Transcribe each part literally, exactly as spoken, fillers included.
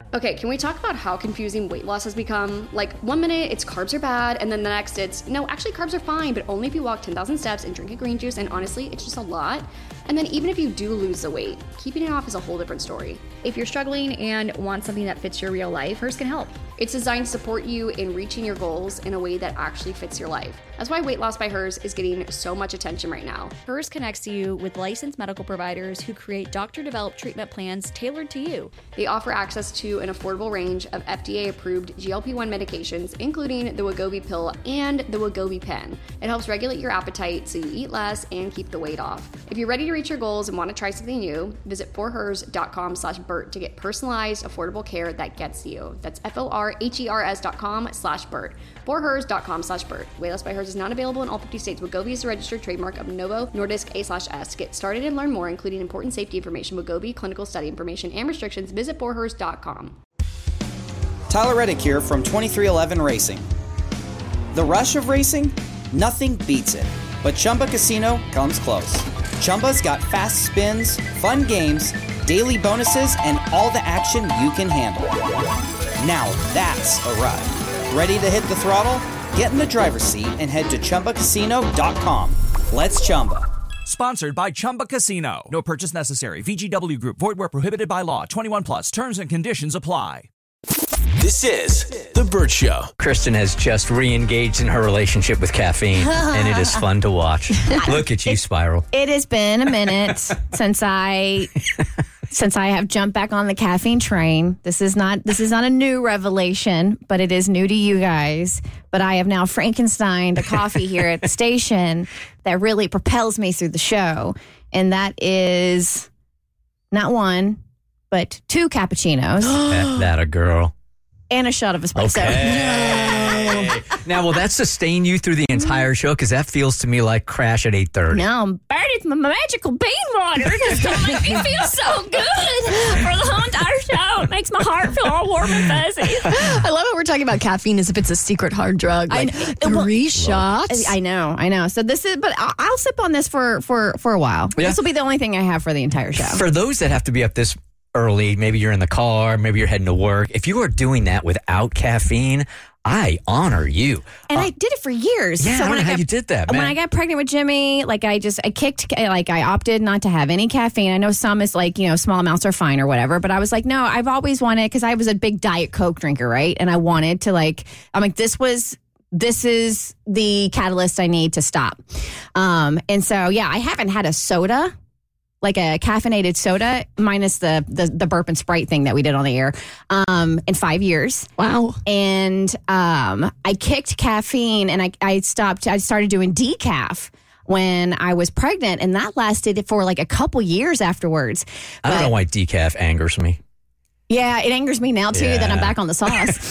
Okay, can we talk about how confusing weight loss has become? Like, one minute it's carbs are bad, and then the next it's, no, actually carbs are fine, but only if you walk ten thousand steps and drink a green juice, and honestly, it's just a lot. And then even if you do lose the weight, keeping it off is a whole different story. If you're struggling and want something that fits your real life, Hers can help. It's designed to support you in reaching your goals in a way that actually fits your life. That's why Weight Loss by Hers is getting so much attention right now. Hers connects you with licensed medical providers who create doctor-developed treatment plans tailored to you. They offer access to an affordable range of F D A-approved G L P one medications, including the Wegovy pill and the Wegovy pen. It helps regulate your appetite so you eat less and keep the weight off. If you're ready to reach your goals and want to try something new, visit forhers.com slash Bert to get personalized, affordable care that gets you. That's F-O-R-H-E-R-S dot com slash Bert. forhers.com slash Bert. Weight Loss by Hers is not available in all fifty states. Wegovy is a registered trademark of Novo Nordisk A slash S. To get started and learn more, including important safety information, Wegovy, clinical study information, and restrictions, visit forhers dot com. Tyler Reddick here from twenty-three eleven Racing. The rush of racing? Nothing beats it. But Chumba Casino comes close. Chumba's got fast spins, fun games, daily bonuses, and all the action you can handle. Now that's a ride. Ready to hit the throttle? Get in the driver's seat and head to Chumba Casino dot com. Let's Chumba. Sponsored by Chumba Casino. No purchase necessary. V G W Group. Void where prohibited by law. twenty-one plus. Terms and conditions apply. This is The Bert Show. Kristen has just re-engaged in her relationship with caffeine, and it is fun to watch. Look at you, Spiral. It has been a minute since I since I have jumped back on the caffeine train. This is not this is not a new revelation, but it is new to you guys. But I have now Frankensteined a coffee here at the station that really propels me through the show, and that is not one, but two cappuccinos. that, that a girl. And a shot of espresso. Okay. Now, will that sustain you through the entire show? Because that feels to me like Crash at eight thirty. No, Bert, it's my magical bean water. It's going to make me feel so good for the whole entire show. It makes my heart feel all warm and fuzzy. I love it. We're talking about caffeine as if it's a secret hard drug. Like I, three well, shots. I know, I know. So this is, but I'll, I'll sip on this for, for, for a while. Yeah. This will be the only thing I have for the entire show. For those that have to be up this early, maybe you're in the car, maybe you're heading to work. If you are doing that without caffeine, I honor you. And uh, I did it for years. Yeah, so I don't when know I how got, you did that, man. When I got pregnant with Jimmy, like I just, I kicked, like I opted not to have any caffeine. I know some is like, you know, small amounts are fine or whatever, but I was like, no, I've always wanted, because I was a big Diet Coke drinker, right? And I wanted to like, I'm like, this was, this is the catalyst I need to stop. Um, and so, yeah, I haven't had a soda, like a caffeinated soda, minus the, the the burp and Sprite thing that we did on the air, um, in five years. Wow. And um, I kicked caffeine, and I, I stopped. I started doing decaf when I was pregnant, and that lasted for like a couple years afterwards. I don't But, know why decaf angers me. Yeah, it angers me now, too, Yeah. that I'm back on the sauce.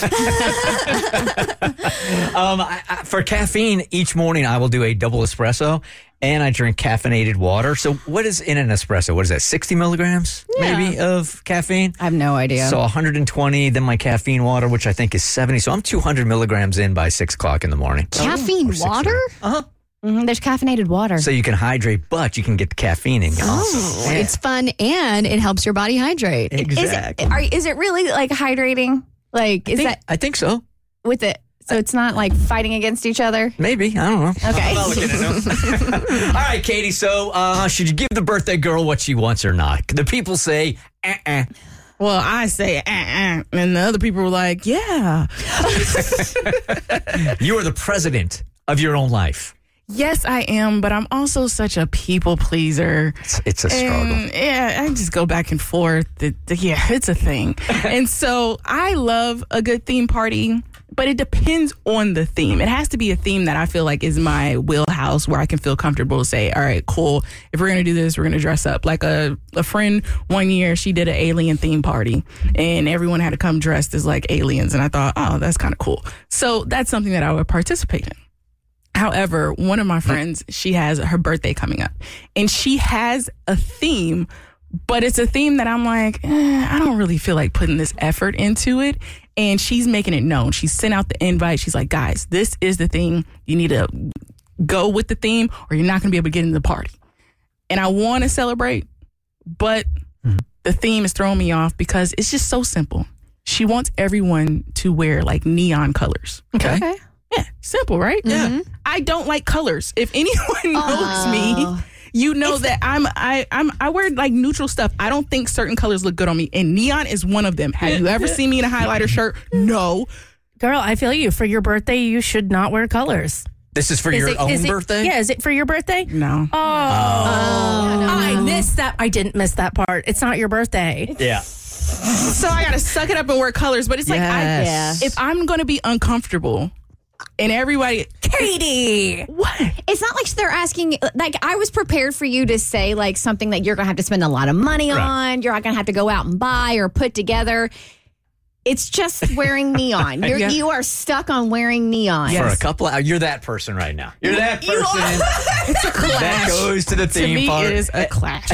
um, I, I, for caffeine, each morning I will do a double espresso, and I drink caffeinated water. So what is in an espresso? What is that, sixty milligrams Yeah. maybe of caffeine? I have no idea. So one hundred twenty, then my caffeine water, which I think is seventy. So I'm two hundred milligrams in by six o'clock in the morning. Caffeine water? Uh-huh. Mm-hmm, there's caffeinated water. So you can hydrate, but you can get the caffeine in you Oh, also. Yeah. it's fun and it helps your body hydrate. Exactly. Is it, are, is it really like hydrating? Like, I is think, that I think so. with it? So it's not like fighting against each other? Maybe. I don't know. Okay. I'm not looking at it. All right, Katie. So uh, should you give the birthday girl what she wants or not? The people say, uh-uh. Well, I say, uh-uh, and the other people were like, yeah. You are the president of your own life. Yes, I am, but I'm also such a people pleaser. It's, it's a struggle. And, yeah, I just go back and forth. It, yeah, it's a thing. And so I love a good theme party, but it depends on the theme. It has to be a theme that I feel like is my wheelhouse, where I can feel comfortable to say, all right, cool. If we're going to do this, we're going to dress up. Like a, a friend one year, she did an alien theme party, and everyone had to come dressed as like aliens. And I thought, oh, that's kind of cool. So that's something that I would participate in. However, one of my friends, she has her birthday coming up, and she has a theme, but it's a theme that I'm like, eh, I don't really feel like putting this effort into it. And she's making it known. She sent out the invite. She's like, guys, this is the thing. You need to go with the theme, or you're not going to be able to get into the party. And I want to celebrate, but mm-hmm. the theme is throwing me off because it's just so simple. she wants everyone to wear like neon colors. Okay. Okay. Yeah, simple, right? Yeah. I don't like colors. If anyone knows me, you know that I'm I I'm I wear like neutral stuff. I don't think certain colors look good on me, and neon is one of them. Have you ever seen me in a highlighter shirt? No. Girl, I feel you. For your birthday, you should not wear colors. This is for Is your it- own is it- birthday? Yeah, is it for your birthday? No. Oh, I missed that. I didn't miss that part. It's not your birthday. Yeah. So I gotta suck it up and wear colors. But it's like Yes. I, if I'm gonna be uncomfortable, and everybody, Katie, what? It's not like they're asking, like, I was prepared for you to say, like, something that you're going to have to spend a lot of money Right. on. You're not going to have to go out and buy or put together. It's just wearing neon. You're, Yeah. You are stuck on wearing neon. For a couple of, you're that person right now. You're that You are. person It's a clash. that goes to the To theme me, park. it is a clash.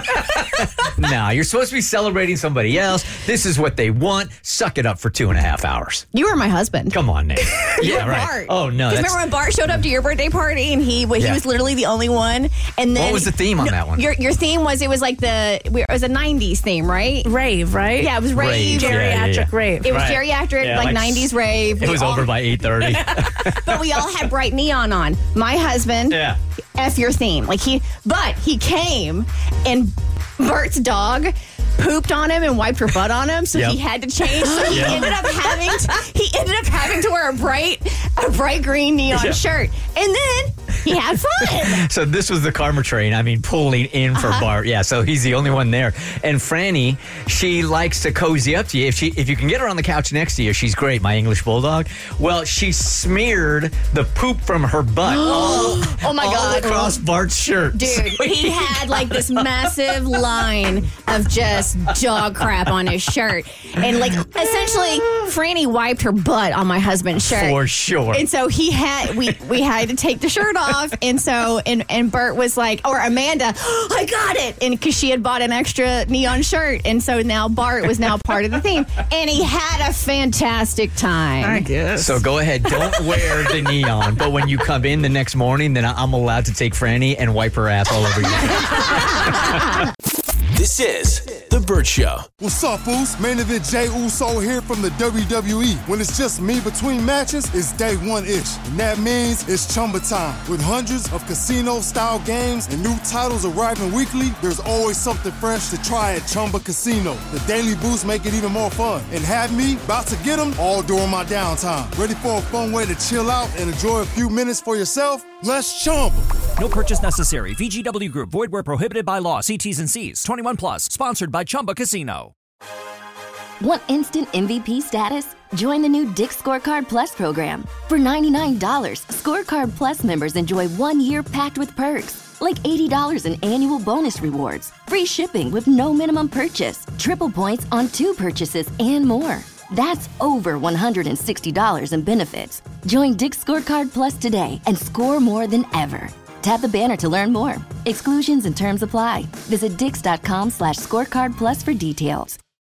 No, you're supposed to be celebrating somebody else. This is what they want. Suck it up for two and a half hours. You were my husband. Come on, Nate. Yeah, right. Bart. Oh, no. Because That's, remember when Bart showed up to your birthday party and he was, Yeah. he was literally the only one. And then what was the theme on that one? Your your theme was it was like the it was a nineties theme, right? Rave, right? Yeah, it was rave. Rave, yeah, yeah, Geriatric yeah. rave. It was Right. geriatric, Yeah, like, like nineties rave. It We was all- over by eight thirty. But we all had bright neon on. My husband, Yeah. F your theme. Like he, but he came and Bert's dog pooped on him and wiped her butt on him, so Yep. he had to change. So he Yep. ended up having to, he ended up having to wear a bright a bright green neon Yeah. shirt, and then he had fun. So this was the karma train. I mean, pulling in for Uh-huh. Bart. Yeah, so he's the only one there. And Franny, she likes to cozy up to you. If she, if you can get her on the couch next to you, she's great. My English bulldog. Well, she smeared the poop from her butt all, Oh my all God. across Bart's shirt. Dude, So he had like this massive line of just dog crap on his shirt. And like essentially Franny wiped her butt on my husband's shirt. For sure. And so he had we we had to take the shirt off. And so and and Bert was like, or Amanda, oh, I got it. And because she had bought an extra neon shirt. And so now Bart was now part of the theme. And he had a fantastic time. I guess. So go ahead, don't wear the neon. But when you come in the next morning, then I'm allowed to take Franny and wipe her ass all over you. This is The Burt Show. What's up, Foos? Main event Jey Uso here from the W W E. When it's just me between matches, it's day one-ish. And that means it's Chumba time. With hundreds of casino-style games and new titles arriving weekly, there's always something fresh to try at Chumba Casino. The daily boosts make it even more fun. And have me about to get them all during my downtime. Ready for a fun way to chill out and enjoy a few minutes for yourself? Let's Chumba. No purchase necessary. V G W Group. Void where prohibited by law. See T's and C's. twenty-one plus. Sponsored by Chumba Casino. Want instant M V P status? Join the new Dick's Scorecard Plus program. For ninety-nine dollars, Scorecard Plus members enjoy one year packed with perks, like eighty dollars in annual bonus rewards, free shipping with no minimum purchase, triple points on two purchases, and more. That's over one hundred sixty dollars in benefits. Join Dick's Scorecard Plus today and score more than ever. Tap the banner to learn more. Exclusions and terms apply. Visit dix.com slash scorecard plus for details.